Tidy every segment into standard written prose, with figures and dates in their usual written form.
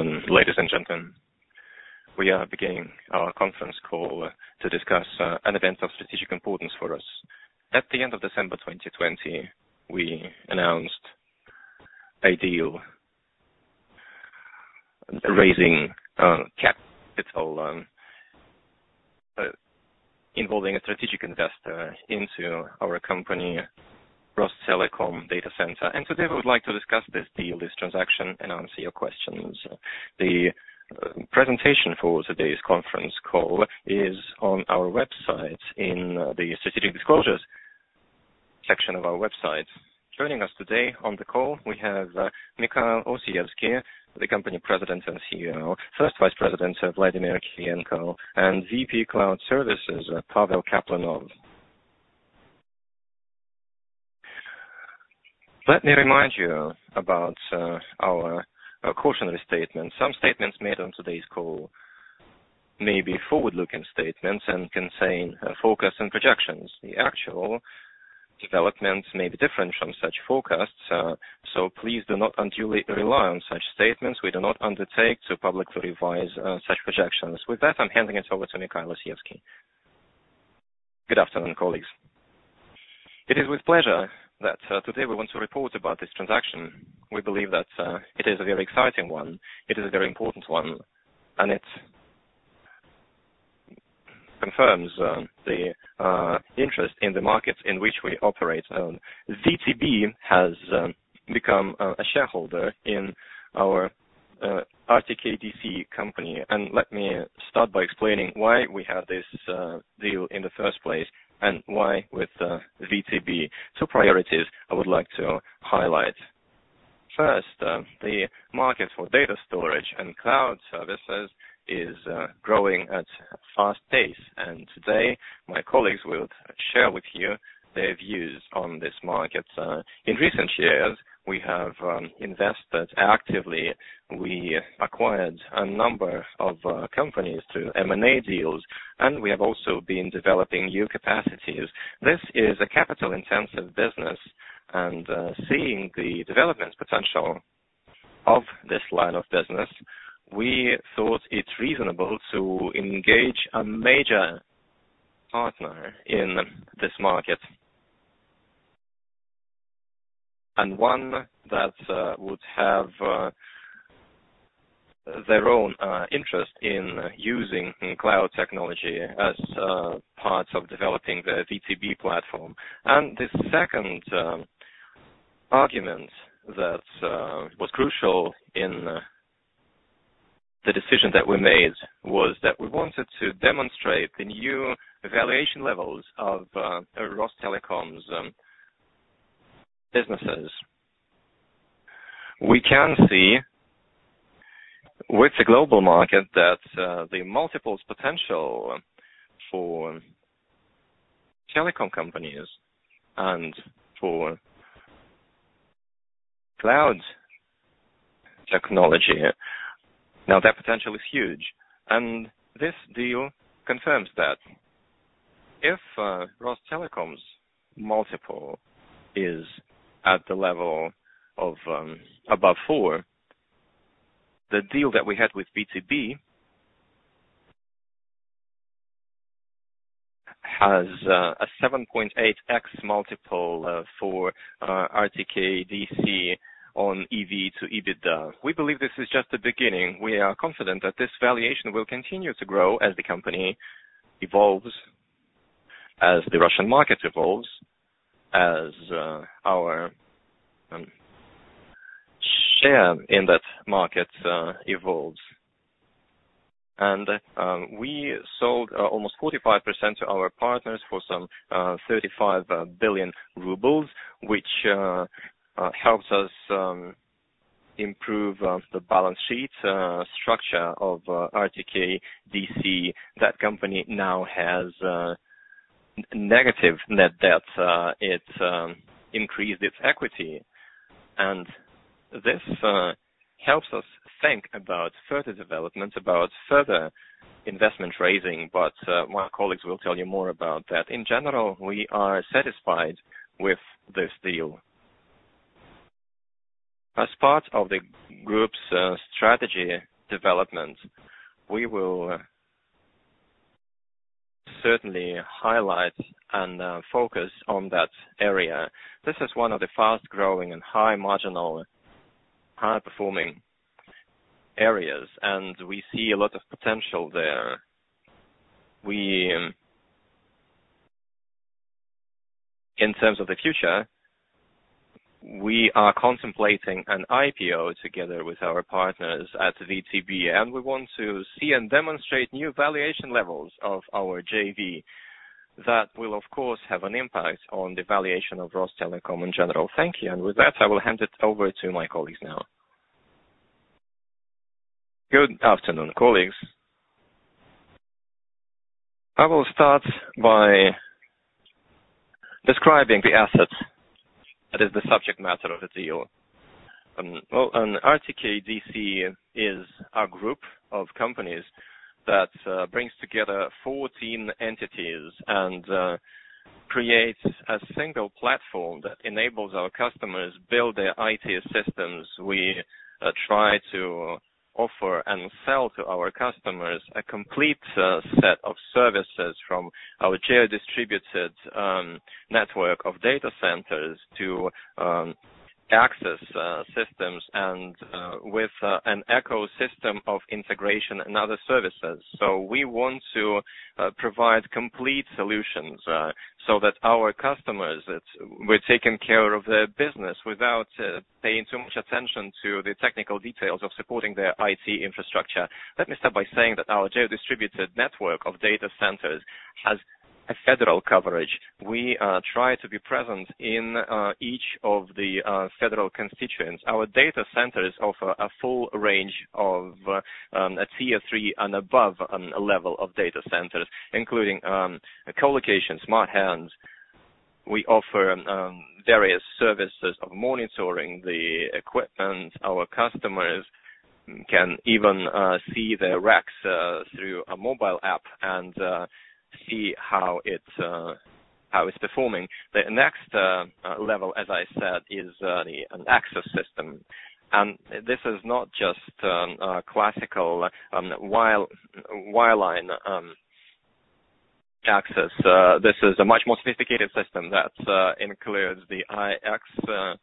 afternoon, ladies and gentlemen. We are beginning our conference call to discuss an event of strategic importance for us. At the end of December 2020, we announced a deal raising capital involving a strategic investor into our company, Rostelecom Data Center. And today we would like to discuss this deal, this transaction, and answer your questions. The presentation for today's conference call is on our website in the strategic disclosures section of our website. Joining us today on the call, we have Mikhail Osievsky, the company president and CEO, first vice president Vladimir Kirienko, and VP Cloud Services Pavel Kaplanov. Let me remind you about our cautionary statement. Some statements made on today's call may be forward-looking statements and contain forecasts and projections. The actual developments may be different from such forecasts, so please do not unduly rely on such statements. We do not undertake to publicly revise such projections. With that, I'm handing it over to Mikhail Osievsky. Good afternoon, colleagues. It is with pleasure that today we want to report about this transaction. We believe that it is a very exciting one, it is a very important one, and it confirms the interest in the markets in which we operate. VTB has become a shareholder in our RTKDC company, and let me start by explaining why we had this deal in the first place and why with VTB. Two priorities I would like to highlight. First, the market for data storage and cloud services is growing at a fast pace, and today my colleagues will share with you their views on this market. In recent years, we have invested actively. We acquired a number of companies through M&A deals, and we have also been developing new capacities. This is a capital-intensive business, and seeing the development potential of this line of business, we thought it reasonable to engage a major partner in this market, and one that would have their own interest in using cloud technology as part of developing the VTB platform. And the second argument that was crucial in the decision that we made was that we wanted to demonstrate the new valuation levels of Rostelecom's businesses. We can see with the global market that the multiples potential for telecom companies and for cloud technology, now that potential is huge. And this deal confirms that. If Rostelecom's multiple is at the level of above 4, the deal that we had with VTB has a 7.8x multiple for RTKDC on EV to EBITDA. We believe this is just the beginning. We are confident that this valuation will continue to grow as the company evolves, as the Russian market evolves, as our share in that market evolves. And we sold almost 45% to our partners for some 35 billion rubles, which helps us improve the balance sheet structure of RTKDC. That company now has negative net debt. It increased its equity, and this helps us think about further development, about further investment raising, but my colleagues will tell you more about that. In general, we are satisfied with this deal. As part of the group's strategy development, we will certainly highlight and focus on that area. This is one of the fast-growing and high-marginal, high-performing areas, and we see a lot of potential there. In terms of the future, we are contemplating an IPO together with our partners at VTB, and we want to see and demonstrate new valuation levels of our JV. That will, of course, have an impact on the valuation of Rostelecom in general. Thank you. And with that, I will hand it over to my colleagues now. Good afternoon, colleagues. I will start by describing the assets that is the subject matter of the deal. RTK-DC is a group of companies that brings together 14 entities and creates a single platform that enables our customers build their IT systems. We try to offer and sell to our customers a complete set of services from our geo-distributed network of data centers to access systems and with an ecosystem of integration and other services. So we want to provide complete solutions so that our customers, we're taking care of their business without paying too much attention to the technical details of supporting their IT infrastructure. Let me start by saying that our geo-distributed network of data centers has a federal coverage. We try to be present in each of the federal constituents. Our data centers offer a full range of a tier 3 and above level of data centers, including co-location, smart hands. We offer various services of monitoring the equipment. Our customers can even see their racks through a mobile app and see how it's performing. The next level, as I said, is an access system. And this is not just classical wireline access. This is a much more sophisticated system that includes the IX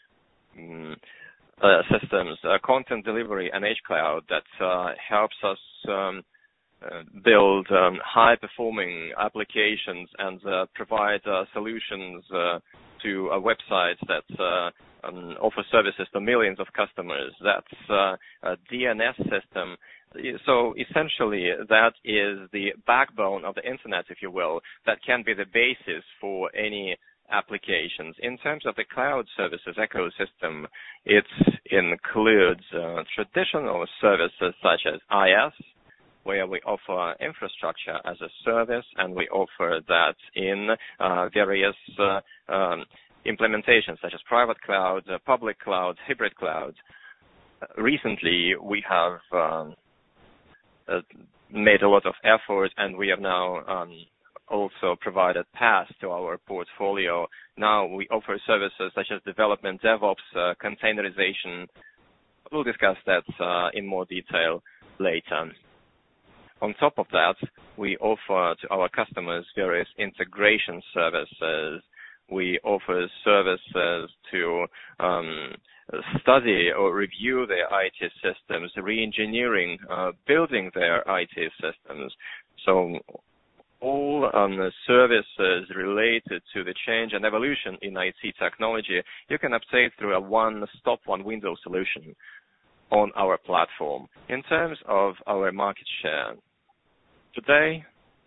systems, content delivery, and hCloud that helps us build high-performing applications and provide solutions to websites that offer services to millions of customers. That's a DNS system. So essentially, that is the backbone of the Internet, if you will, that can be the basis for any applications. In terms of the cloud services ecosystem, it includes traditional services such as IaaS, where we offer infrastructure as a service, and we offer that in various implementations such as private cloud, public cloud, hybrid cloud. Recently, we have made a lot of effort, and we have now also provided paths to our portfolio. Now we offer services such as development, DevOps, containerization. We'll discuss that in more detail later. On top of that, we offer to our customers various integration services. We offer services to study or review their IT systems, re-engineering, building their IT systems. So all the services related to the change and evolution in IT technology, you can obtain through a one-stop, one-window solution on our platform. In terms of our market share, today,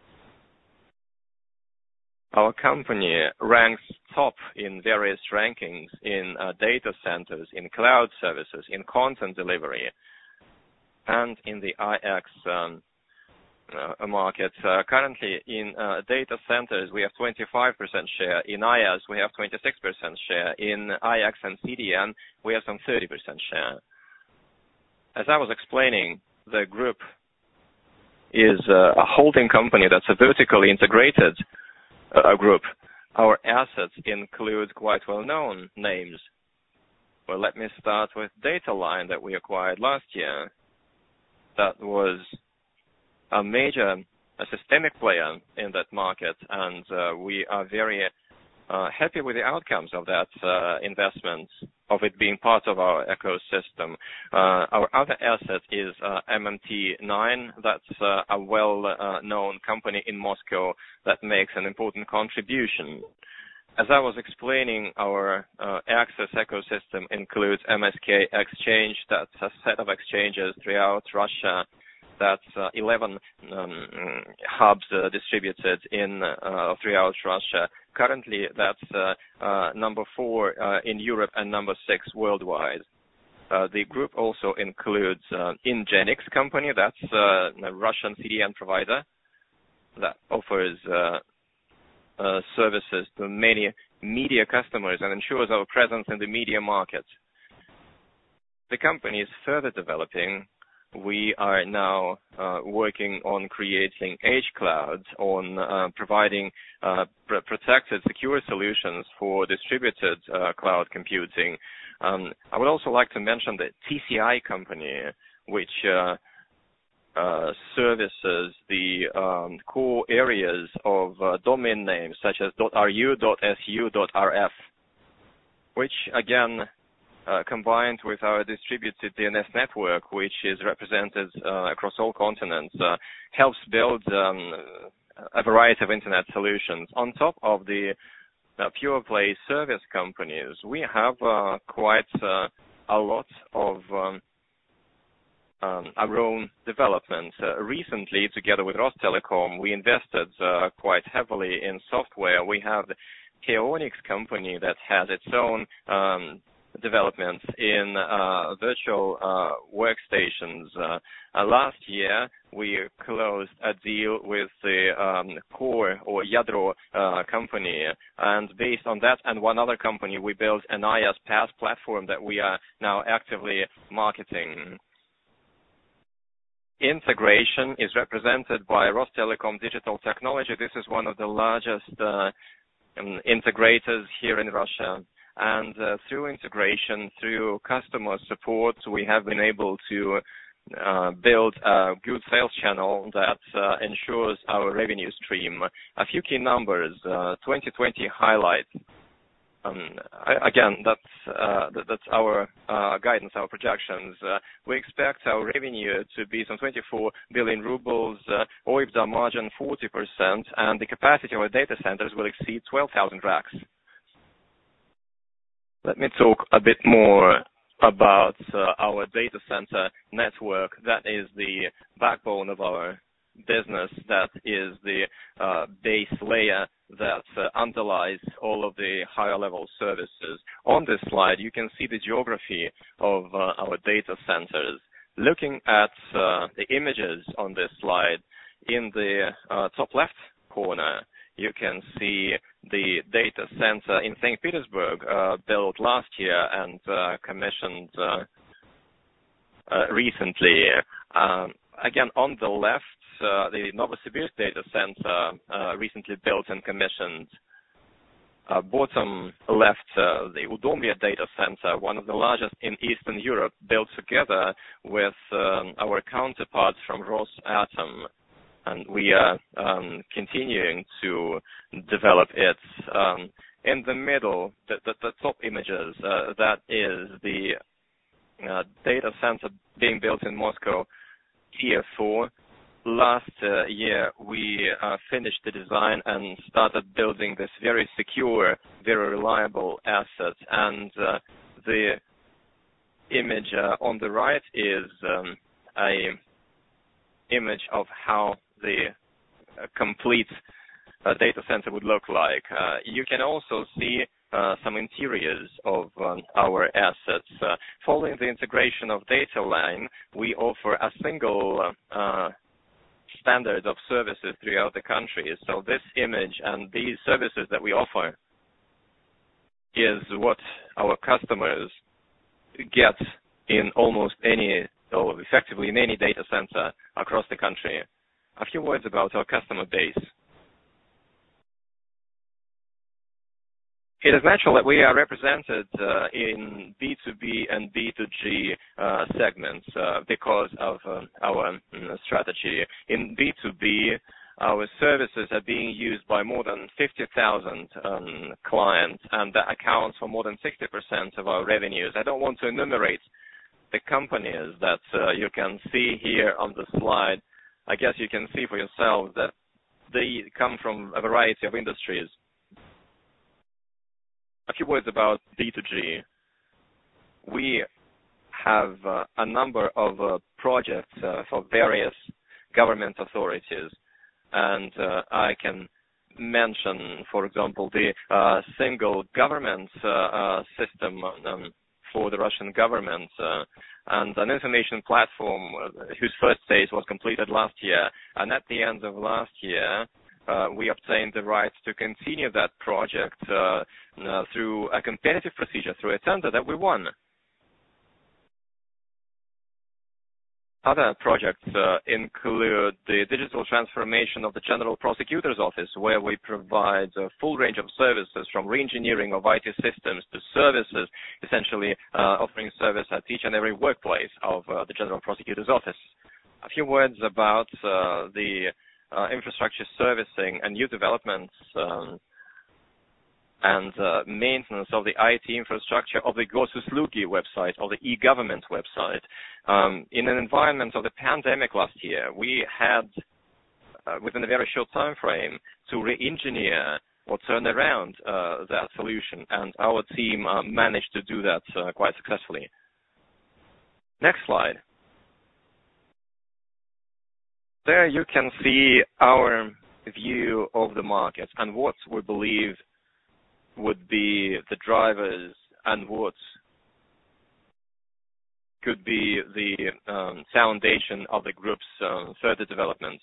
our company ranks top in various rankings in data centers, in cloud services, in content delivery, and in the IX market. Currently, in data centers, we have 25% share. In IaaS, we have 26% share. In IX and CDN, we have some 30% share. As I was explaining, the group is a holding company that's a vertically integrated group. Our assets include quite well-known names Well, let me start with DataLine that we acquired last year. That was a systemic player in that market, and we are very happy with the outcomes of that investment, of it being part of our ecosystem. Our other asset is MMT9. That's a well-known company in Moscow that makes an important contribution. As I was explaining, our access ecosystem includes MSK Exchange. That's a set of exchanges throughout Russia. That's 11 hubs distributed throughout Russia. Currently, that's number 4 in Europe and number 6 worldwide. The group also includes Ingenix company. That's a Russian CDN provider that offers services to many media customers and ensures our presence in the media market. The company is further developing. We are now working on creating edge clouds, on providing protected, secure solutions for distributed cloud computing. I would also like to mention the TCI company, which services the core areas of domain names such as .ru, .su, .rf, which again, combined with our distributed DNS network, which is represented across all continents, helps build a variety of internet solutions. On top of the pure play service companies, we have quite a lot of our own development. Recently, together with Rostelecom, we invested quite heavily in software. We have the Keonix company that has its own developments in virtual workstations. Last year, we closed a deal with the Core or Yadro company, and based on that and one other company, we built an IaaS PaaS platform that we are now actively marketing. Integration is represented by Rostelecom Digital Technology. This is one of the largest integrators here in Russia. And through integration, through customer support, we have been able to build a good sales channel that ensures our revenue stream. A few key numbers, 2020 highlights. Again, that's our guidance, our projections. We expect our revenue to be some 24 billion rubles, OIBDA margin 40%, and the capacity of our data centers will exceed 12,000 racks. Let me talk a bit more about our data center network. That is the backbone of our business. That is the base layer that underlies all of the higher level services. On this slide, you can see the geography of our data centers. Looking at the images on this slide, in the top left corner, you can see the data center in St. Petersburg, built last year and commissioned recently. Again, on the left, the Novosibirsk data center, recently built and commissioned. Bottom left, the Udomlya data center, one of the largest in Eastern Europe, built together with our counterparts from Rosatom. And we are continuing to develop it. In the middle, the top images, that is the data center being built in Moscow, Tier 4. Last year, we finished the design and started building this very secure, very reliable asset. And the image on the right is a image of how the complete data center would look like. You can also see some interiors of our assets. Following the integration of DataLine, we offer a single standard of services throughout the country. So this image and these services that we offer is what our customers get in almost any, or effectively in any data center across the country. A few words about our customer base. it is natural that we are represented in B2B and B2G segments because of our strategy. In B2B, our services are being used by more than 50,000 clients, and that accounts for more than 60% of our revenues. I don't want to enumerate the companies that you can see here on the slide. I guess you can see for yourselves that they come from a variety of industries. A few words about B2G. We have a number of projects for various government authorities, and I can mention, for example, the single government system for the Russian government and an information platform whose first phase was completed last year. And at the end of last year, we obtained the right to continue that project through a competitive procedure, through a tender that we won. Other projects include the digital transformation of the General Prosecutor's Office, where we provide a full range of services from re-engineering of IT systems to services, essentially offering service at each and every workplace of the General Prosecutor's Office. A few words about the infrastructure servicing and new developments and maintenance of the IT infrastructure of the Gosuslugi website, or the e-government website. In an environment of the pandemic last year, we had, within a very short time frame, to re-engineer or turn around that solution, and our team managed to do that quite successfully. Next slide. There you can see our view of the market and what we believe would be the drivers and what could be the foundation of the group's further developments.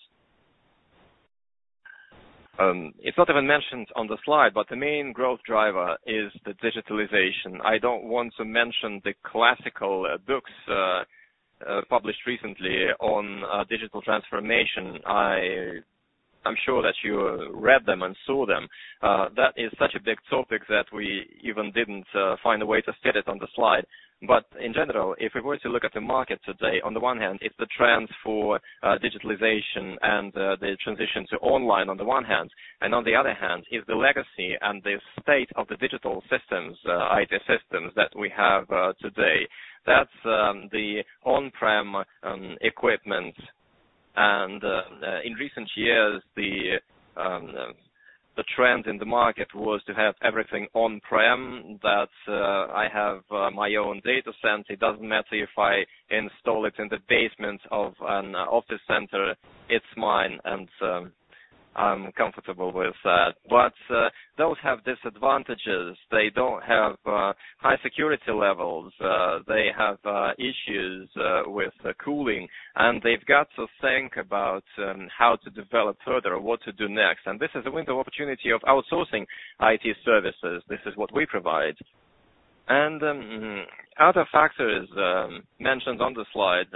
It's not even mentioned on the slide, but the main growth driver is the digitalization. I don't want to mention the classical books published recently on digital transformation. I'm sure that you read them and saw them. That is such a big topic that we even didn't find a way to fit it on the slide. But in general, if we were to look at the market today, on the one hand, it's the trend for digitalization and the transition to online on the one hand, and on the other hand is the legacy and the state of the digital systems, IT systems that we have today. That's the on-prem equipment. And in recent years, the trend in the market was to have everything on-prem, that I have my own data center. It doesn't matter if I install it in the basement of an office center, it's mine, and I'm comfortable with that. But those have disadvantages. They don't have high security levels. They have issues with cooling, and they've got to think about how to develop further or what to do next. And this is a window of opportunity of outsourcing IT services. This is what we provide. And other factors mentioned on the slide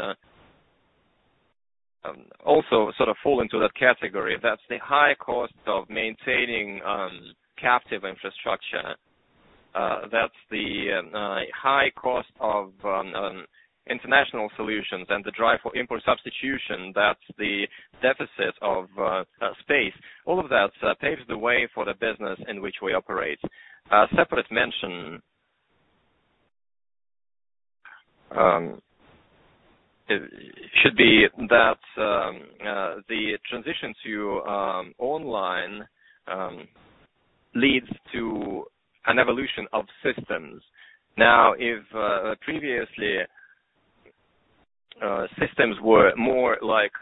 also sort of fall into that category. That's the high cost of maintaining captive infrastructure. That's the high cost of international solutions and the drive for import substitution. That's the deficit of space. All of that paves the way for the business in which we operate. A separate mention should be that the transition to online leads to an evolution of systems. Now, if previously systems were more like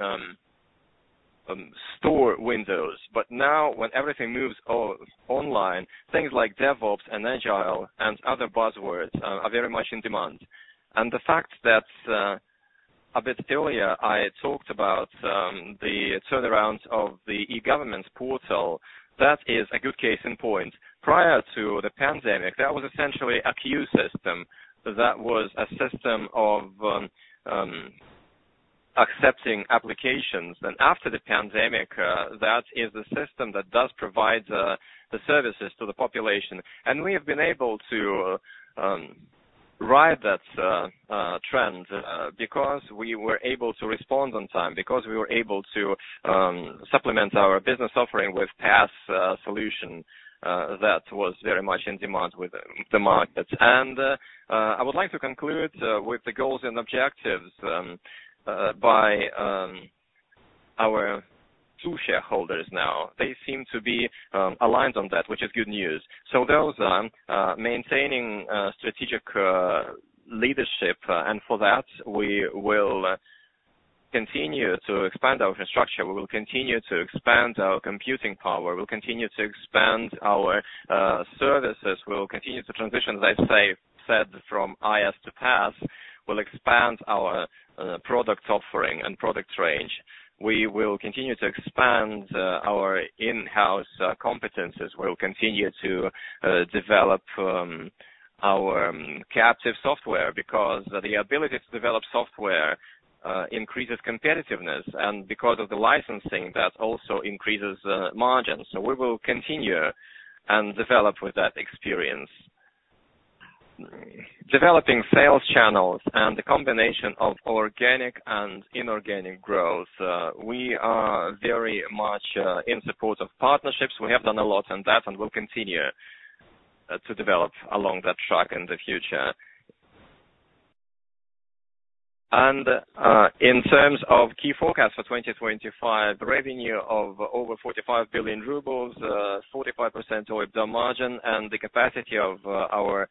store windows, but now when everything moves online, things like DevOps and Agile and other buzzwords are very much in demand. And the fact that a bit earlier, I talked about the turnaround of the e-government portal. That is a good case in point. Prior to the pandemic, that was essentially a queue system. That was a system of accepting applications. And after the pandemic, that is the system that does provide the services to the population. And we have been able to ride that trend because we were able to respond on time, because we were able to supplement our business offering with PaaS solution that was very much in demand with the market. And I would like to conclude with the goals and objectives by our two shareholders now. They seem to be aligned on that, which is good news. So those are maintaining strategic leadership, and for that we will continue to expand our infrastructure. We will continue to expand our computing power. We'll continue to expand our services. We'll continue to transition, as I said, from IaaS to PaaS. We'll expand our product offering and product range. We will continue to expand our in-house competences. We'll continue to develop our captive software, because the ability to develop software increases competitiveness, and because of the licensing, that also increases margins. So we will continue and develop with that experience. Developing sales channels and the combination of organic and inorganic growth. We are very much in support of partnerships. We have done a lot on that, and will continue to develop along that track in the future. And in terms of key forecasts for 2025, revenue of over 45 billion rubles, 45% OIBDA margin, and the capacity of our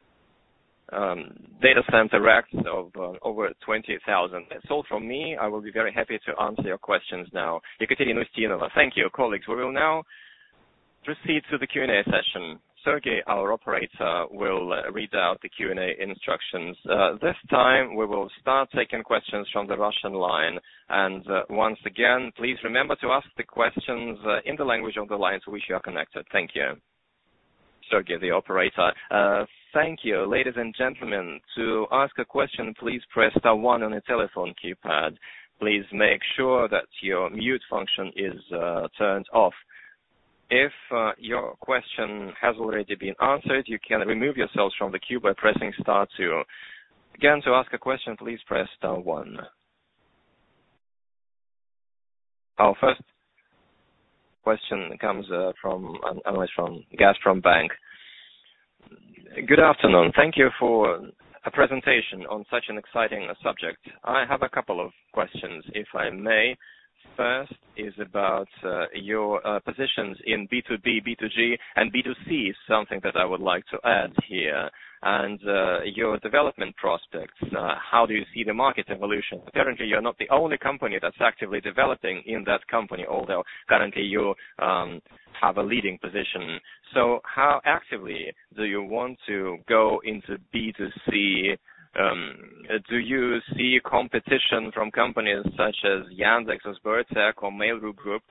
data center racks of over 20,000. That's all from me. I will be very happy to answer your questions now. Ekaterina Ustinova. Thank you, colleagues. We will now proceed to the Q&A session. Sergey, our operator, will read out the Q&A instructions. This time, we will start taking questions from the Russian line. And once again, please remember to ask the questions in the language of the line to which you are connected. Thank you. Sergey, the operator. Thank you. Ladies and gentlemen, to ask a question, please press star 1 on the telephone keypad. Please make sure that your mute function is turned off. If your question has already been answered, you can remove yourselves from the queue by pressing star 2. Again, to ask a question, please press star 1. Our first question comes from an analyst from Gazprom Bank. Good afternoon. Thank you for a presentation on such an exciting subject. I have a couple of questions, if I may. First is about your positions in B2B, B2G, and B2C, something that I would like to add here, and your development prospects. How do you see the market evolution? Apparently, you're not the only company that's actively developing in that company, although currently you have a leading position. So how actively do you want to go into B2C? Do you see competition from companies such as Yandex or Sbertech or Mail.ru Group?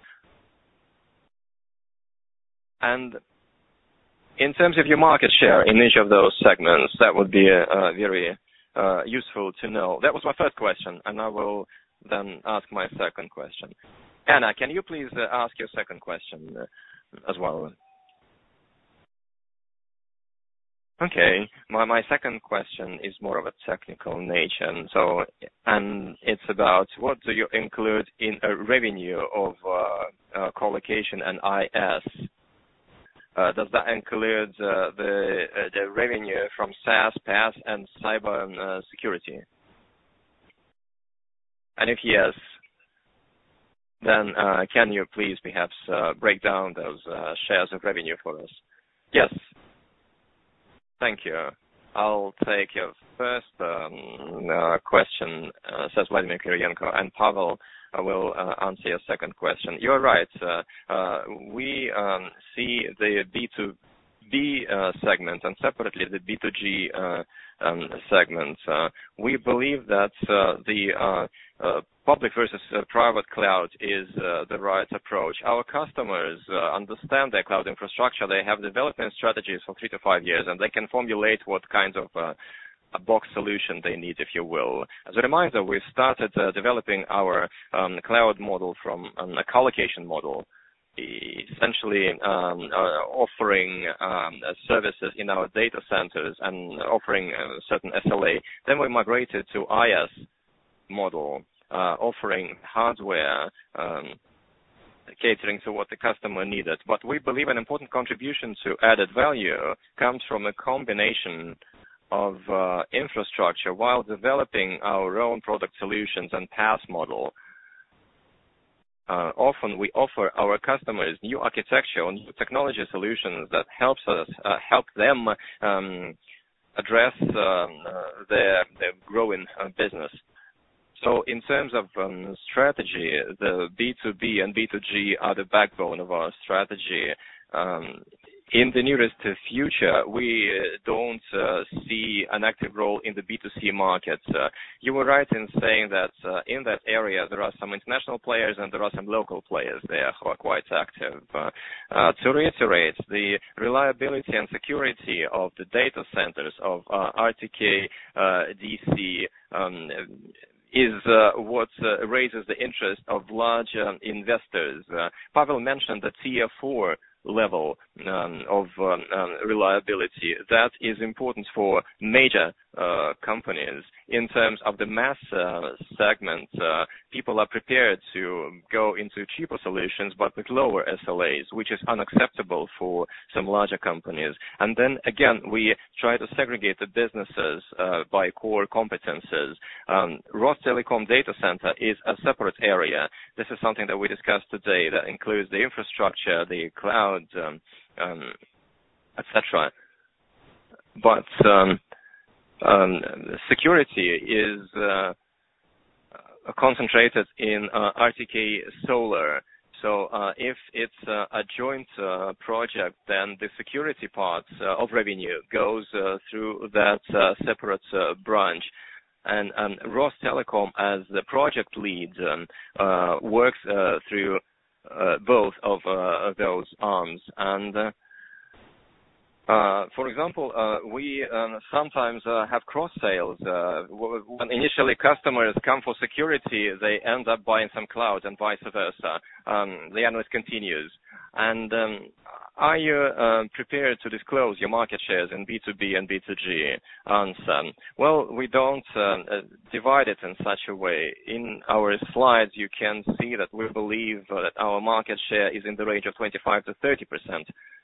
And in terms of your market share in each of those segments, that would be very useful to know. That was my first question, and I will then ask my second question. Anna, can you please ask your second question as well? Okay, my second question is more of a technical nature, and it's about what do you include in a revenue of colocation and IaaS? Does that include the revenue from SaaS, PaaS, and cyber security? And if yes, then can you please perhaps break down those shares of revenue for us? Yes. Thank you. I'll take your first question, says Vladimir Kiriyenko, and Pavel will answer your second question. You're right. We see the B2B segment and separately the B2G segment. We believe that the public versus private cloud is the right approach. Our customers understand their cloud infrastructure. They have development strategies for 3 to 5 years, and they can formulate what kinds of a box solution they need, if you will. As a reminder, we started developing our cloud model from a collocation model, essentially offering services in our data centers and offering certain SLA. Then we migrated to IaaS model, offering hardware, catering to what the customer needed. But we believe an important contribution to added value comes from a combination of infrastructure while developing our own product solutions and PaaS model. Often we offer our customers new architecture or new technology solutions that help them address their growing business. So in terms of strategy, the B2B and B2G are the backbone of our strategy. In the nearest future, we don't see an active role in the B2C market. You were right in saying that in that area there are some international players and there are some local players there who are quite active. To reiterate, the reliability and security of the data centers of RTK DC is what raises the interest of large investors. Pavel mentioned the tier 4 level of reliability. That is important for major companies. In terms of the mass segment, people are prepared to go into cheaper solutions but with lower SLAs, which is unacceptable for some larger companies. And then again, we try to segregate the businesses by core competences. Rostelecom data center is a separate area. This is something that we discussed today that includes the infrastructure, the cloud, etc. But security is concentrated in RTK Solar. So if it's a joint project, then the security part of revenue goes through that separate branch. And Rostelecom, as the project lead, works through both of those arms. And for example, we sometimes have cross sales. When initially customers come for security, they end up buying some cloud and vice versa. The analyst continues. And are you prepared to disclose your market shares in B2B and B2G? Answer: well, we don't divide it in such a way. In our slides, you can see that we believe that our market share is in the range of 25 to 30%.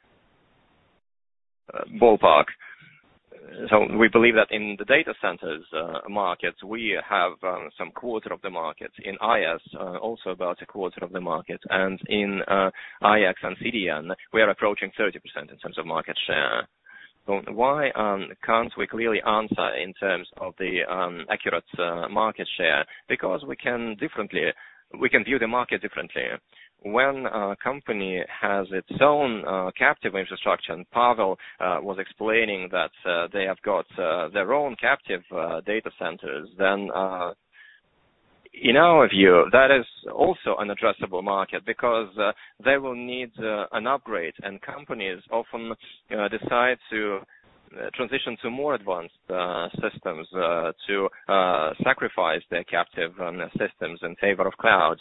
Ballpark. So we believe that in the data centers market, we have some quarter of the market. In IaaS, also about a quarter of the market. And in IaaS and CDN, we are approaching 30% in terms of market share. So why can't we clearly answer in terms of the accurate market share? Because we can view the market differently. When a company has its own captive infrastructure, and Pavel was explaining that they have got their own captive data centers, then in our view, that is also an addressable market because they will need an upgrade, and companies often decide to transition to more advanced systems to sacrifice their captive systems in favor of cloud.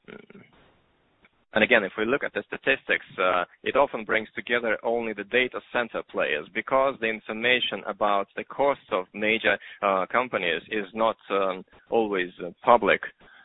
And again, if we look at the statistics, it often brings together only the data center players because the information about the costs of major companies is not always public.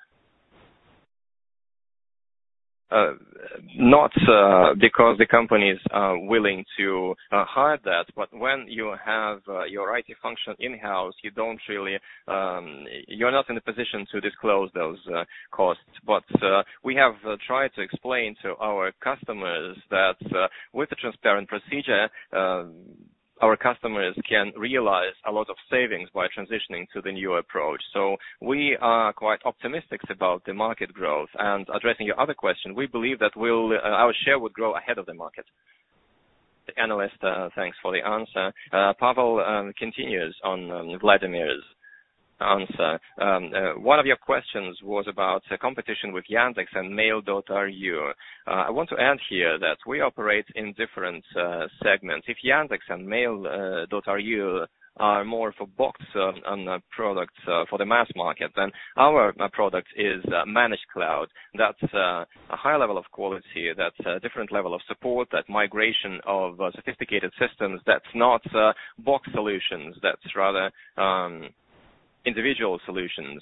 Not because the companies are willing to hide that, but when you have your IT function in-house, you don't really, you're not in a position to disclose those costs. But we have tried to explain to our customers that with the transparent procedure, our customers can realize a lot of savings by transitioning to the new approach. So we are quite optimistic about the market growth. And addressing your other question, we believe that our share would grow ahead of the market. The analyst, thanks for the answer. Pavel continues on Vladimir's answer. One of your questions was about competition with Yandex and Mail.ru. I want to add here that we operate in different segments. If Yandex and Mail.ru are more for box products for the mass market. Then our product is managed cloud. That's a higher level of quality. That's a different level of support. That migration of sophisticated systems. That's not box solutions. That's rather individual solutions.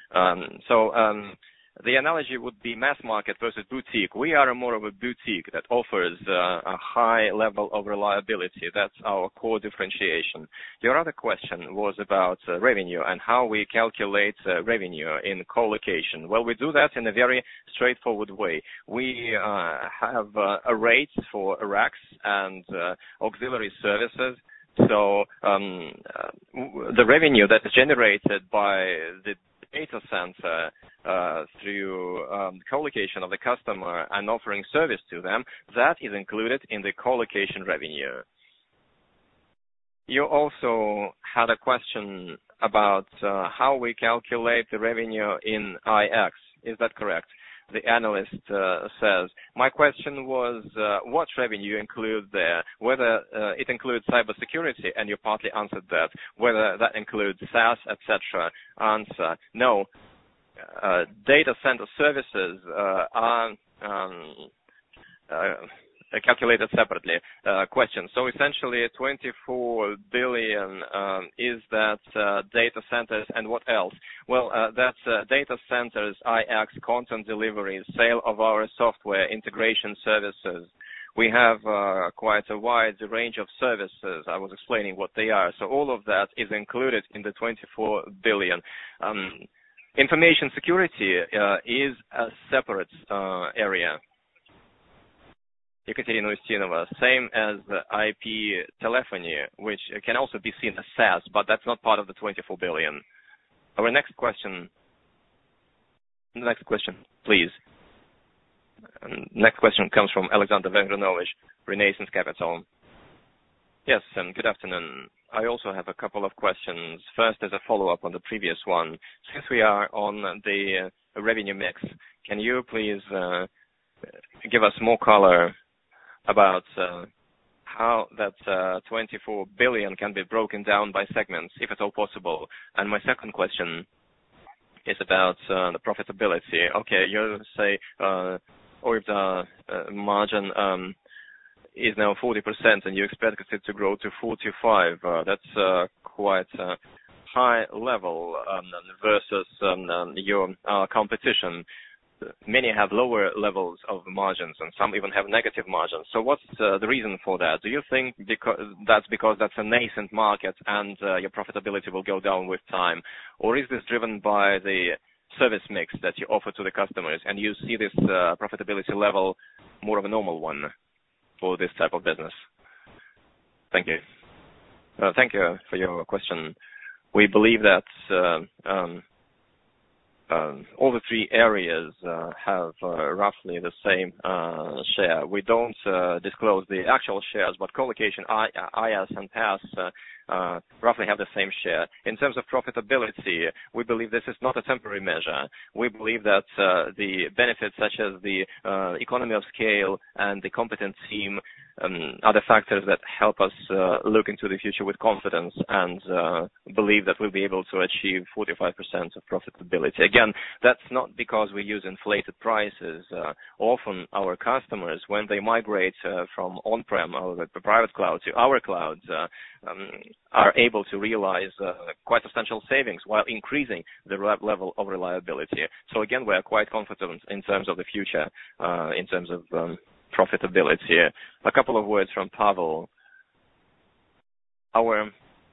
The analogy would be mass market versus boutique. We are more of a boutique that offers a high level of reliability. That's our core differentiation. Your other question was about revenue and how we calculate revenue in co-location. Well, we do that in a very straightforward way. We have a rate for racks and auxiliary services. So the revenue that is generated by the data center through co-location of the customer and offering service to them, that is included in the co-location revenue. You also had a question about how we calculate the revenue in IX. Is that correct? The analyst says, my question was what revenue you include there, whether it includes cybersecurity, and you partly answered that, whether that includes SaaS, etc. Answer, no. Data center services are calculated separately. Question. So essentially 24 billion is that data centers and what else? Well, that's data centers, IX, content delivery, sale of our software, integration services. We have quite a wide range of services. I was explaining what they are. So all of that is included in the 24 billion. Information security is a separate area. Ekaterina Ustinova, same as the IP telephony, which can also be seen as SaaS, but that's not part of the 24 billion. Our next question, please. Next question comes from Alexander Vengranovich, Renaissance Capital. Yes, and good afternoon. I also have a couple of questions. First, as a follow-up on the previous one, since we are on the revenue mix, can you please give us more color about how that 24 billion can be broken down by segments, if at all possible? And my second question is about the profitability. Okay, you say OIBDA margin is now 40% and you expect it to grow to 45%. That's quite a high level versus your competition. Many have lower levels of margins and some even have negative margins. So what's the reason for that? Do you think that's because that's a nascent market and your profitability will go down with time? Or is this driven by the service mix that you offer to the customers and you see this profitability level more of a normal one for this type of business? Thank you. Thank you for your question. We believe that all the three areas have roughly the same share. We don't disclose the actual shares, but co-location, IaaS and PaaS roughly have the same share. In terms of profitability, we believe this is not a temporary measure. We believe that the benefits such as the economy of scale and the competent team are the factors that help us look into the future with confidence and believe that we'll be able to achieve 45% of profitability. Again, that's not because we use inflated prices. Often our customers, when they migrate from on-prem or the private cloud to our clouds, are able to realize quite substantial savings while increasing the level of reliability. So again, we are quite confident in terms of the future, in terms of profitability. A couple of words from Pavel. Our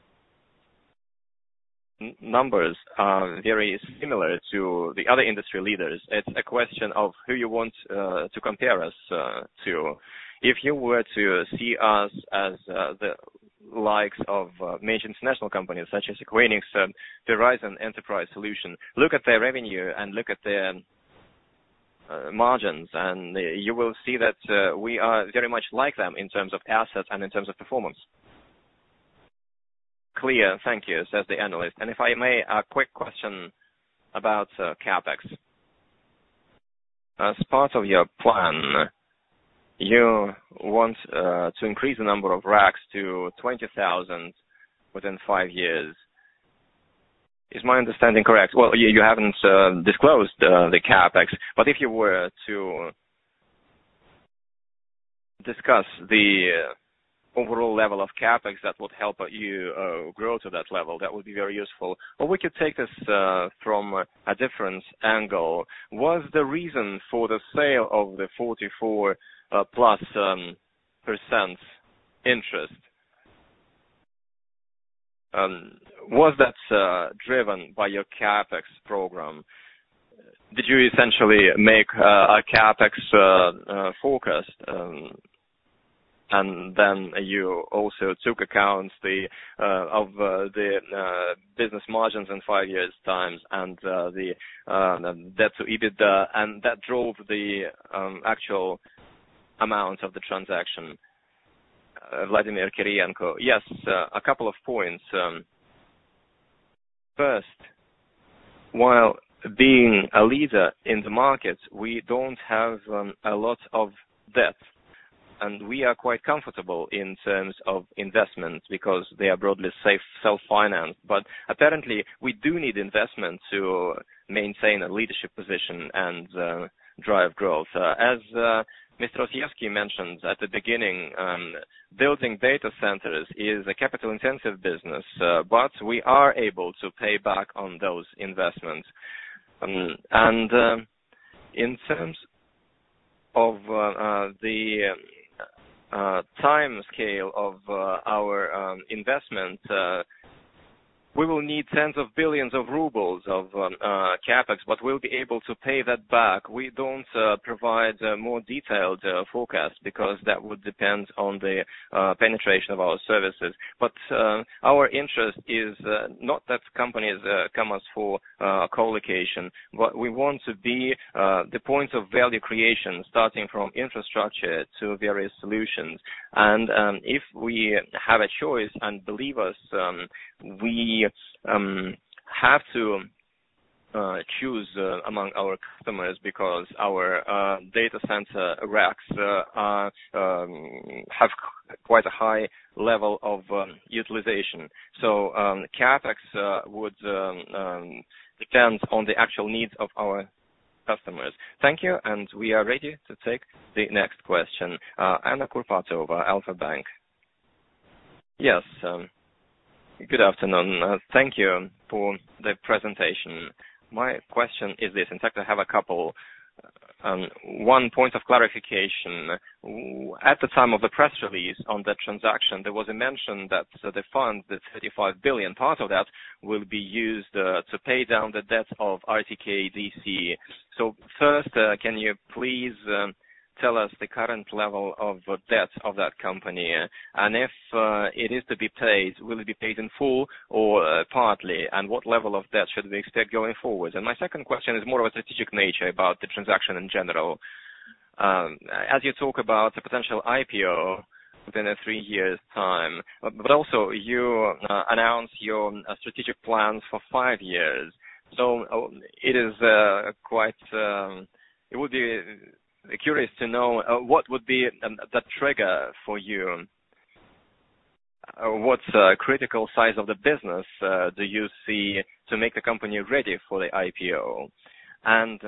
numbers are very similar to the other industry leaders. It's a question of who you want to compare us to. If you were to see us as the likes of major international companies such as Equinix, Verizon Enterprise Solution, look at their revenue and look at their margins, and you will see that we are very much like them in terms of assets and in terms of performance. Clear, thank you, says the analyst. And if I may, a quick question about CapEx. As part of your plan, you want to increase the number of racks to 20,000 within 5 years. Is my understanding correct? Well, you haven't disclosed the capex, but if you were to discuss the overall level of capex that would help you grow to that level, that would be very useful. Or we could take this from a different angle. Was the reason for the sale of the 44 plus percent interest, was that driven by your capex program? Did you essentially make a capex forecast, and then you also took account of the business margins in 5 years' time and the debt to EBITDA, and that drove the actual amount of the transaction? Vladimir Kirienko. Yes, a couple of points. First, while being a leader in the market, we don't have a lot of debt, and we are quite comfortable in terms of investments because they are broadly self-financed. But apparently, we do need investment to maintain a leadership position and drive growth. As Mr. Osievsky mentioned at the beginning, building data centers is a capital-intensive business, but we are able to pay back on those investments. And in terms of the time scale of our investment, we will need tens of billions of rubles of capex, but we'll be able to pay that back. We don't provide more detailed forecast because that would depend on the penetration of our services. But our interest is not that companies come us for co-location, but we want to be the point of value creation, starting from infrastructure to various solutions. And if we have a choice, and believe us, we have to choose among our customers because our data center racks have quite a high level of utilization. So capex would depend on the actual needs of our customers. Thank you, and we are ready to take the next question. Anna Kurpatova, Alpha Bank. Yes. Good afternoon. Thank you for the presentation. My question is this. In fact, I have a couple. One point of clarification. At the time of the press release on that transaction, there was a mention that the fund, the 35 billion, part of that will be used to pay down the debt of RTK DC. So first, can you please tell us the current level of debt of that company, and if it is to be paid, will it be paid in full or partly, and what level of debt should we expect going forward? And my second question is more of a strategic nature about the transaction in general. As you talk about the potential IPO within a 3 years' time, but also you announce your strategic plans for 5 years. So it is it would be curious to know what would be the trigger for you. What critical size of the business do you see to make the company ready for the IPO? And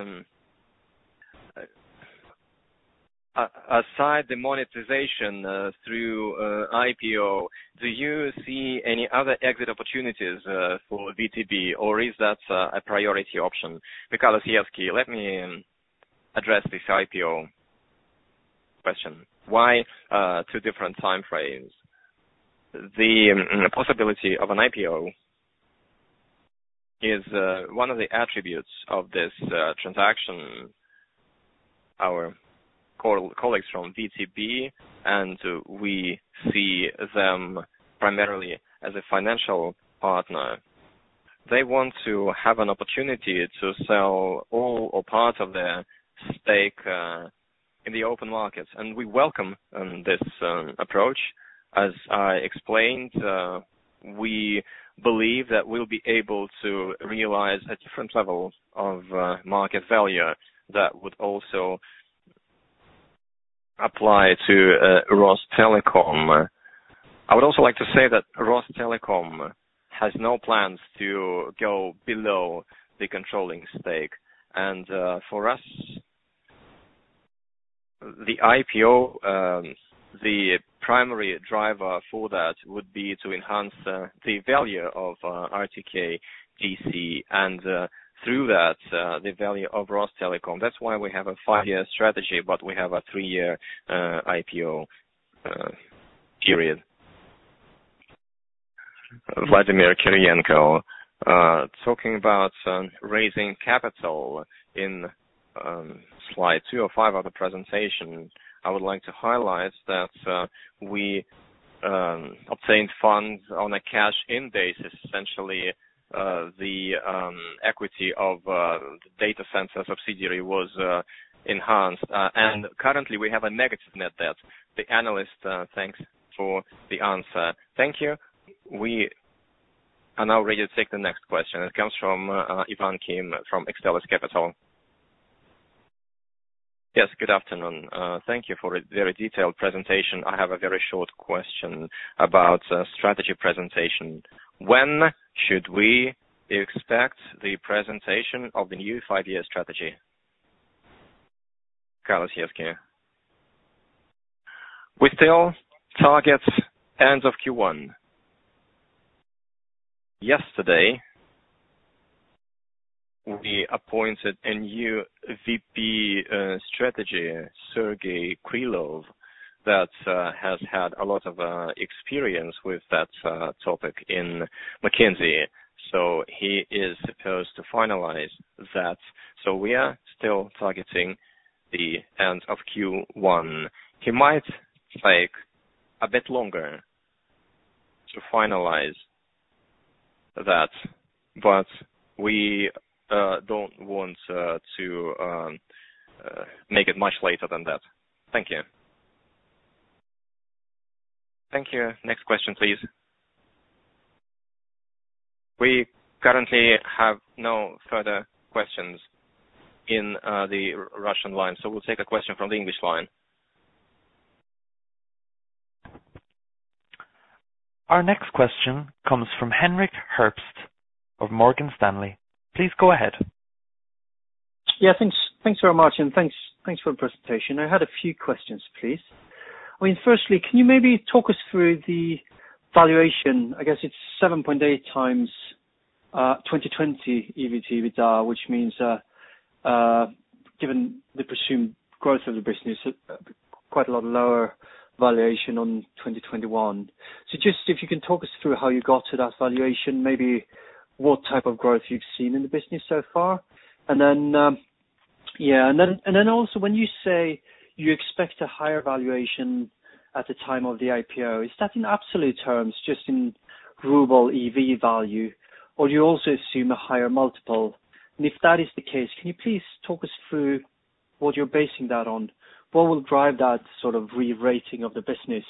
aside the monetization through IPO, do you see any other exit opportunities for VTB, or is that a priority option? Mikhail Osievsky, let me address this IPO question. Why 2 different time frames? The possibility of an IPO is one of the attributes of this transaction. Our colleagues from VTB, and we see them primarily as a financial partner. They want to have an opportunity to sell all or part of their stake in the open markets, and we welcome this approach. As I explained, we believe that we'll be able to realize a different level of market value that would also apply to Rostelecom. I would also like to say that Rostelecom has no plans to go below the controlling stake. And for us, the IPO, the primary driver for that would be to enhance the value of RTK DC and through that, the value of Rostelecom. That's why we have a 5-year strategy, but we have a 3-year IPO period. Vladimir Kiriyenko, talking about raising capital in slide 205 of the presentation, I would like to highlight that we obtained funds on a cash-in basis. Essentially, the equity of the data center subsidiary was enhanced, and currently we have a negative net debt. The analyst thanks for the answer. Thank you. We are now ready to take the next question. It comes from Ivan Kim from Extellus Capital. Yes, good afternoon. Thank you for a very detailed presentation. I have a very short question about strategy presentation. When should we expect the presentation of the new 5-year strategy? Carlos Yevsky. We still target end of Q1. Yesterday, we appointed a new VP strategy, Sergey Krylov, that has had a lot of experience with that topic in McKinsey. So he is supposed to finalize that. So we are still targeting the end of Q1. He might take a bit longer to finalize that, but we don't want to make it much later than that. Thank you. Thank you. Next question, please. We currently have no further questions in the Russian line, so we'll take a question from the English line. Our next question comes from Henrik Herbst of Morgan Stanley. Please go ahead. Yeah, thanks very much, and thanks for the presentation. I had a few questions, please. I mean, firstly, can you maybe talk us through the valuation? I guess it's 7.8 times 2020 EV/EBITDA, which means, given the presumed growth of the business, quite a lot lower valuation on 2021. So just if you can talk us through how you got to that valuation, maybe what type of growth you've seen in the business so far, and then also when you say you expect a higher valuation at the time of the IPO, is that in absolute terms, just in ruble EV value, or do you also assume a higher multiple? And if that is the case, can you please talk us through what you're basing that on? What will drive that sort of re-rating of the business?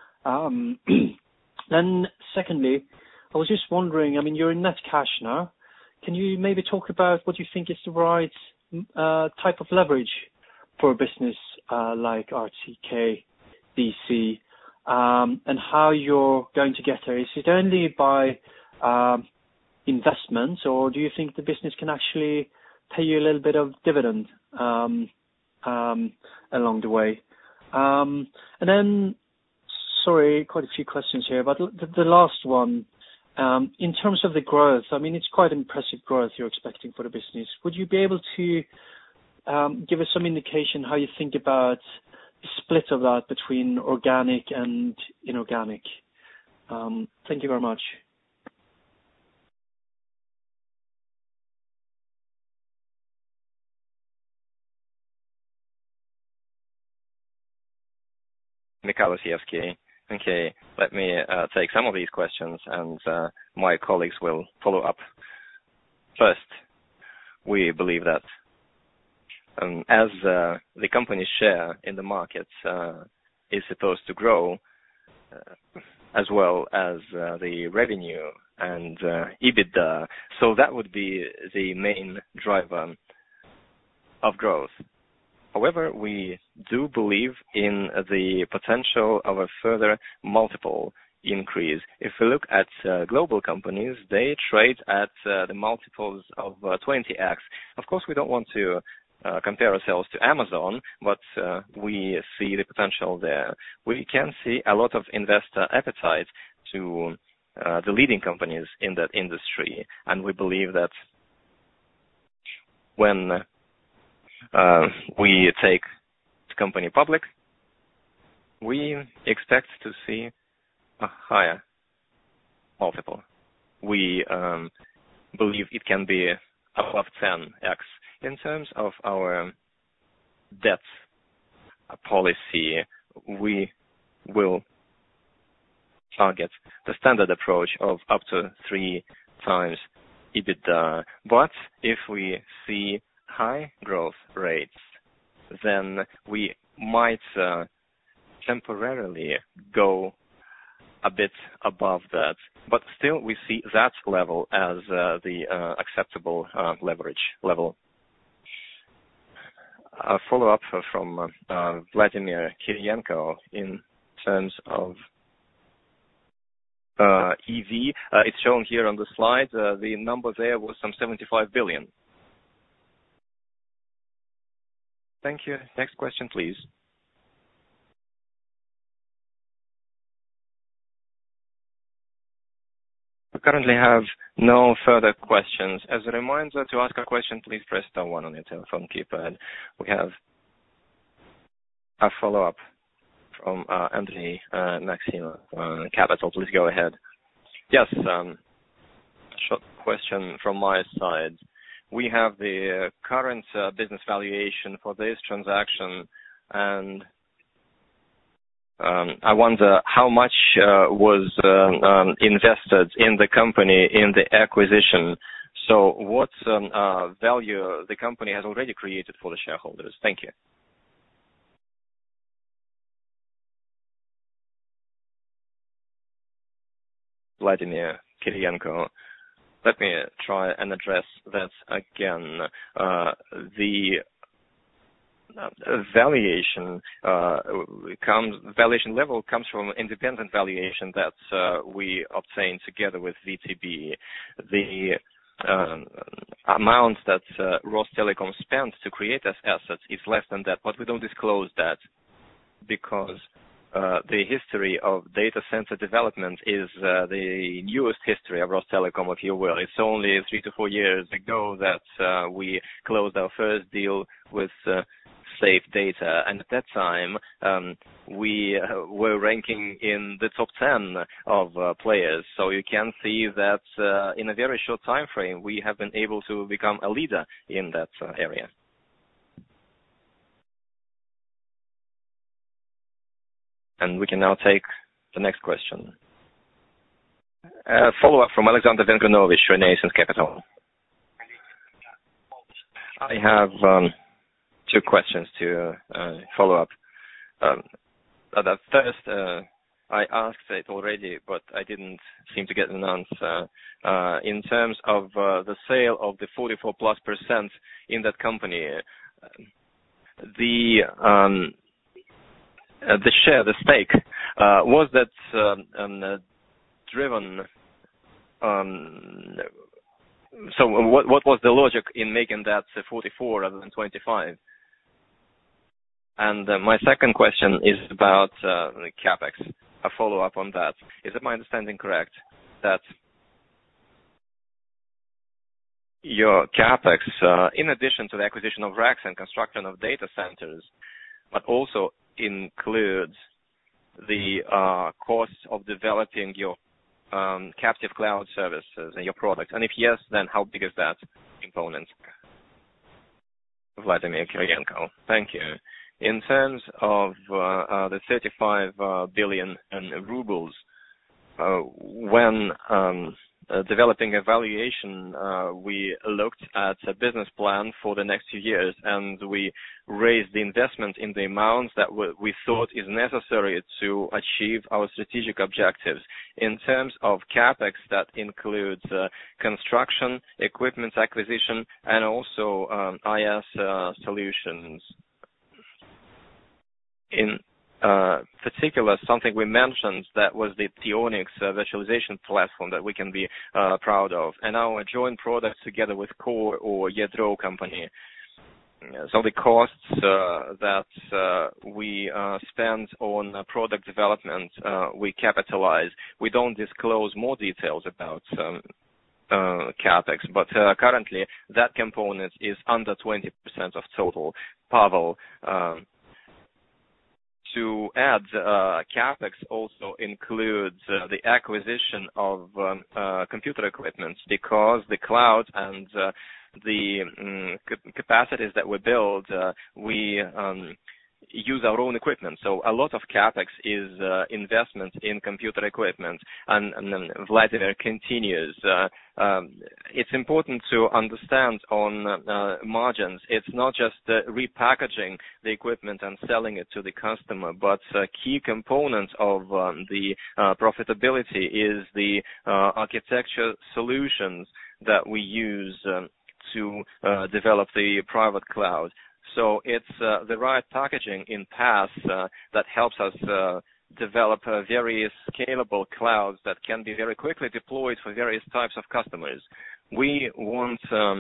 Then secondly, I was just wondering, I mean, you're in net cash now. Can you maybe talk about what you think is the right type of leverage for a business like RTK DC, and how you're going to get there? Is it only by investments, or do you think the business can actually pay you a little bit of dividend along the way? And then, sorry, quite a few questions here, but the last one, in terms of the growth, I mean, it's quite impressive growth you're expecting for the business. Would you be able to give us some indication how you think about the split of that between organic and inorganic? Thank you very much. Mikhail Yevsky. Okay, let me take some of these questions, and my colleagues will follow up. First, we believe that as the company's share in the market is supposed to grow, as well as the revenue and EBITDA, so that would be the main driver of growth. However, we do believe in the potential of a further multiple increase. If we look at global companies, they trade at the multiples of 20x. Of course, we don't want to compare ourselves to Amazon, but we see the potential there. We can see a lot of investor appetite to the leading companies in that industry, and we believe that when we take the company public, we expect to see a higher multiple. We believe it can be above 10x. In terms of our debt policy, we will target the standard approach of up to 3 times EBITDA. But if we see high growth rates, then we might temporarily go a bit above that. But still, we see that level as the acceptable leverage level. A follow-up from Vladimir Kirienko in terms of EV. It's shown here on the slide. The number there was some 75 billion. Thank you. Next question, please. We currently have no further questions. As a reminder, to ask a question, please press star 1 on your telephone keypad. We have a follow-up from Andrei Maximov, Capital. Please go ahead. Yes, short question from my side. We have the current business valuation for this transaction, and I wonder how much was invested in the company in the acquisition. So what value the company has already created for the shareholders? Thank you. Vladimir Kirienko. Let me try and address that again. The valuation level comes from independent valuation that we obtained together with VTB. The amount that Rostelecom spent to create this asset is less than that, but we don't disclose that because the history of data center development is the newest history of Rostelecom, if you will. It's only 3 to 4 years ago that we closed our first deal with Safe Data, and at that time we were ranking in the top 10 of players. So you can see that in a very short time frame we have been able to become a leader in that area. And we can now take the next question. Follow-up from Alexander Vengranovich, Renaissance Capital. I have 2 questions to follow up. The first, I asked it already, but I didn't seem to get an answer. In terms of the sale of the 44+% in that company, the share, the stake, was that driven? So what was the logic in making that 44 rather than 25? And my second question is about CapEx. A follow-up on that. Is it my understanding correct that your CapEx, in addition to the acquisition of racks and construction of data centers, but also includes the cost of developing your captive cloud services and your product? And if yes, then how big is that component? Vladimir Kirienko. Thank you. In terms of the 35 billion rubles, when developing a valuation, we looked at a business plan for the next few years, and we raised the investment in the amounts that we thought is necessary to achieve our strategic objectives. In terms of CapEx, that includes construction, equipment acquisition, and also IS solutions. In particular, something we mentioned, that was the Theonix virtualization platform that we can be proud of, and our joint products together with Core or Yadro company. So the costs that we spend on product development, we capitalize. We don't disclose more details about CapEx, but currently that component is under 20% of total. Pavel, to add, CapEx also includes the acquisition of computer equipment, because the cloud and the capacities that we build, we use our own equipment. So a lot of CapEx is investment in computer equipment. And then Vladimir continues. It's important to understand on margins, it's not just repackaging the equipment and selling it to the customer, but a key component of the profitability is the architecture solutions that we use to develop the private cloud. So it's the right packaging in PaaS that helps us develop very scalable clouds that can be very quickly deployed for various types of customers. We want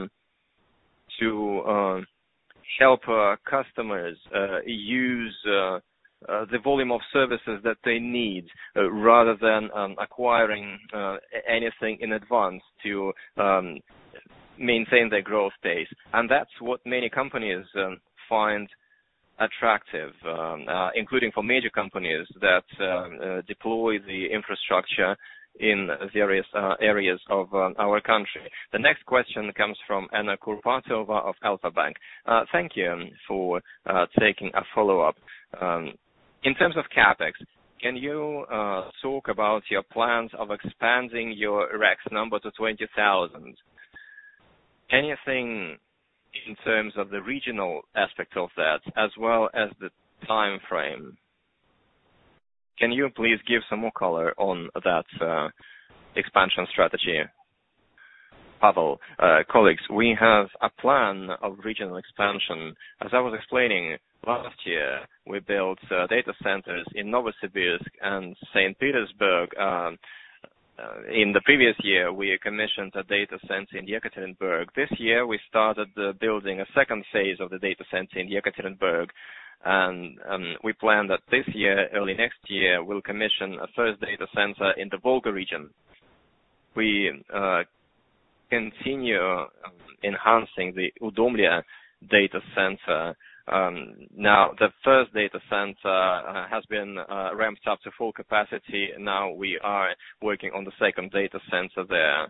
to help customers use the volume of services that they need, rather than acquiring anything in advance to maintain their growth pace. And that's what many companies find attractive, including for major companies that deploy the infrastructure in various areas of our country. The next question comes from Anna Kurpatova of Alpha Bank. Thank you for taking a follow-up. In terms of CapEx, can you talk about your plans of expanding your REX number to 20,000? Anything in terms of the regional aspect of that, as well as the time frame? Can you please give some more color on that expansion strategy? Pavel, colleagues, we have a plan of regional expansion. As I was explaining, last year we built data centers in Novosibirsk and St. Petersburg. In the previous year, we commissioned a data center in Yekaterinburg. This year, we started building a second phase of the data center in Yekaterinburg. And we plan that this year, early next year, we'll commission a first data center in the Volga region. We continue enhancing the Udomlya data center. Now, the first data center has been ramped up to full capacity. Now we are working on the second data center there.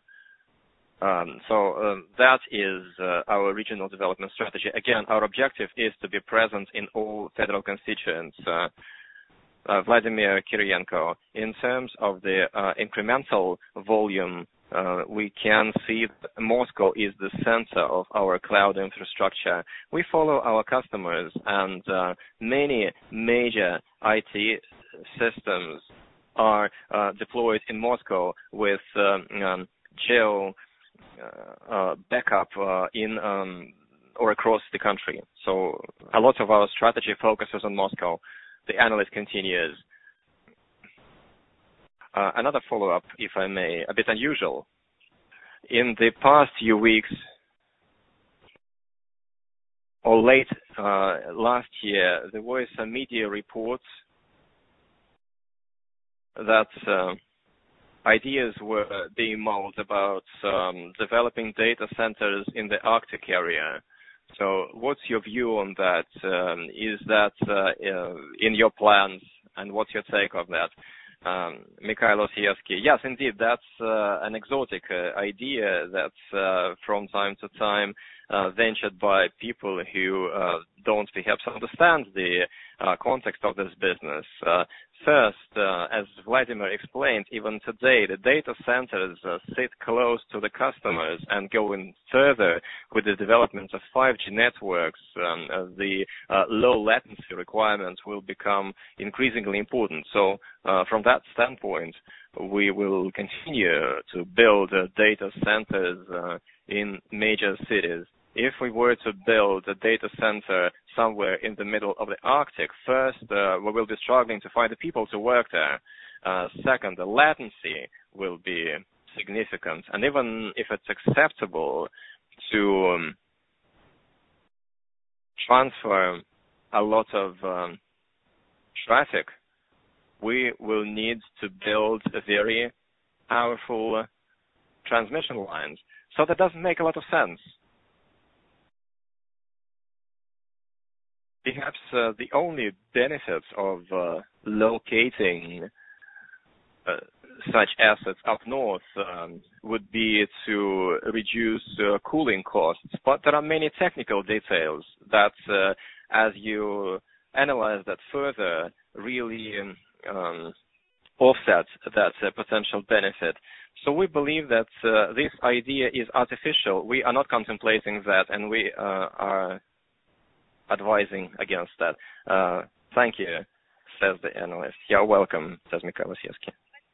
So that is our regional development strategy. Again, our objective is to be present in all federal constituents. Vladimir Kiriyenko, in terms of the incremental volume, we can see that Moscow is the center of our cloud infrastructure. We follow our customers, and many major IT systems are deployed in Moscow with geo backup in or across the country. So a lot of our strategy focuses on Moscow. The analyst continues. Another follow-up, if I may, a bit unusual. In the past few weeks, or late last year, there were some media reports that ideas were being mulled about developing data centers in the Arctic area. So what's your view on that? Is that in your plans, and what's your take on that? Mikhail Osievsky. Yes, indeed, that's an exotic idea that's from time to time ventured by people who don't perhaps understand the context of this business. First, as Vladimir explained, even today, the data centers sit close to the customers, and going further with the development of 5G networks, the low latency requirements will become increasingly important. So from that standpoint, we will continue to build data centers in major cities. if we were to build a data center somewhere in the middle of the Arctic, first, we will be struggling to find the people to work there. Second, the latency will be significant. And even if it's acceptable to transfer a lot of traffic, we will need to build very powerful transmission lines. So that doesn't make a lot of sense. Perhaps the only benefits of locating such assets up north would be to reduce cooling costs. But there are many technical details that, as you analyze that further, really offset that potential benefit. So we believe that this idea is artificial. We are not contemplating that, and we are advising against that. Thank you, says the analyst. You're welcome, says Mikhail Vasilevsky.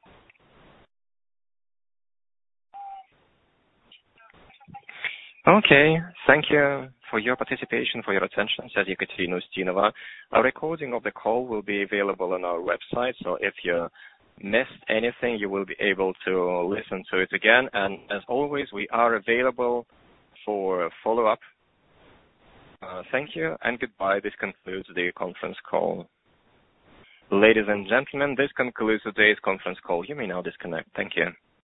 Okay, thank you for your participation, for your attention, says Ekaterina Ustinova. A recording of the call will be available on our website, so if you missed anything, you will be able to listen to it again. And as always, we are available for follow-up. Thank you and goodbye. This concludes the conference call. Ladies and gentlemen, this concludes today's conference call. You may now disconnect. Thank you.